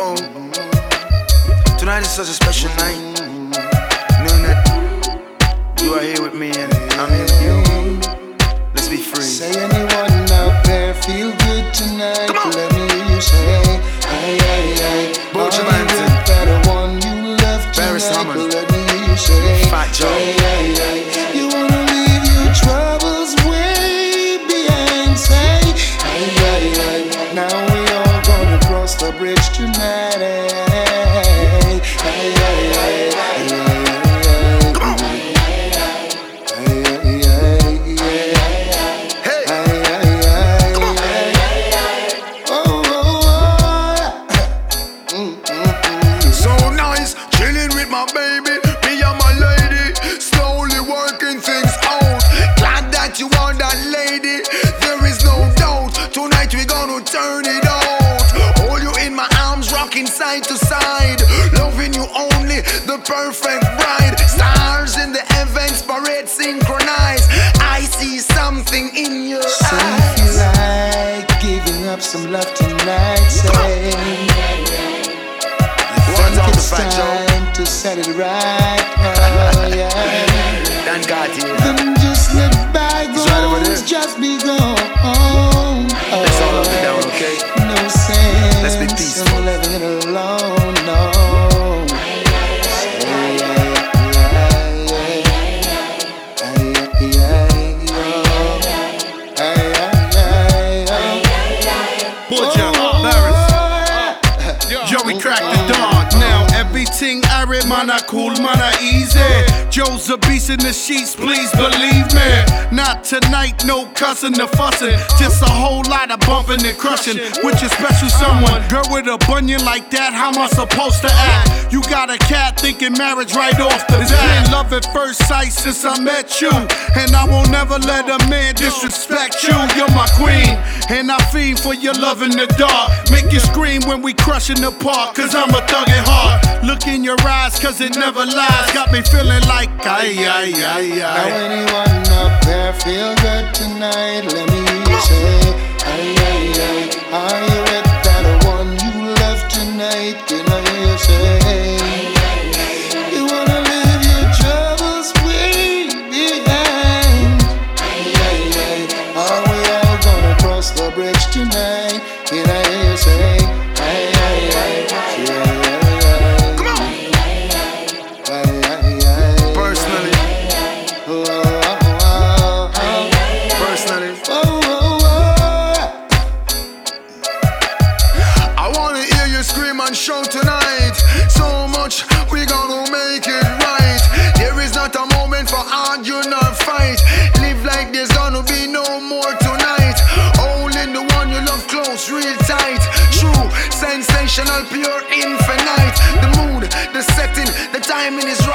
Oh, tonight is such a special night. Knowing that you are here with me and I'm here with you. Let's be free. Say anyone out there feel good tonight? Let me hear you say, hey, hey, hey. Boja Are you Manson. with that one you left Barry tonight? Salmon. Let me hear you say, Fat Joe. hey, hey, hey. You wanna leave your troubles way behind? Say, hey, hey, hey. Now we all gonna cross the bridge tonight. Hey, hey, hey, hey, hey, hey. Turn it out. Hold you in my arms, rocking side to side. Loving you only, the perfect bride. Stars in the heavens, parade synchronized. I see something in your eyes. If you like giving up some love tonight, say it's time to set it right. Oh, yeah. Dan got you. Then just let bygones just be gone. Let's all up and down, okay? No sense. Let's be peaceful. In living it alone, no. Boja, Barris. Yo, we cracked the dawn. Now everything arid, man, I cool, man, I easy. Joe's a beast in the sheets, please believe me. Not tonight, no cussing, the fussing. Just a whole lot of bumping and crushing. With your special someone, girl with a bunion like that, how am I supposed to act? You got a cat thinking marriage right off the bat. It's been love at first sight since I met you, and I won't never let a man disrespect you. You're my queen, and I fiend for your love in the dark. Make you scream when we crush in the park, cause I'm a thug at heart. Look in your eyes, cause it never lies. Got me feeling like ay, ay, ay, Now ay. anyone up there feel good tonight? Let me say, ay, ay, ay. Are you with that one you left tonight? Can I hear you say, you wanna leave your troubles way behind? Ay, ay, ay. Are we all gonna cross the bridge tonight? Can I hear you say, ay, ay, ay, yeah. Show tonight, so much we gonna make it right. There is not a moment for argue nor fight. Live like there's gonna be no more tonight. Holding the one you love close, real tight. True, sensational, pure, infinite. The mood, the setting, the timing is right.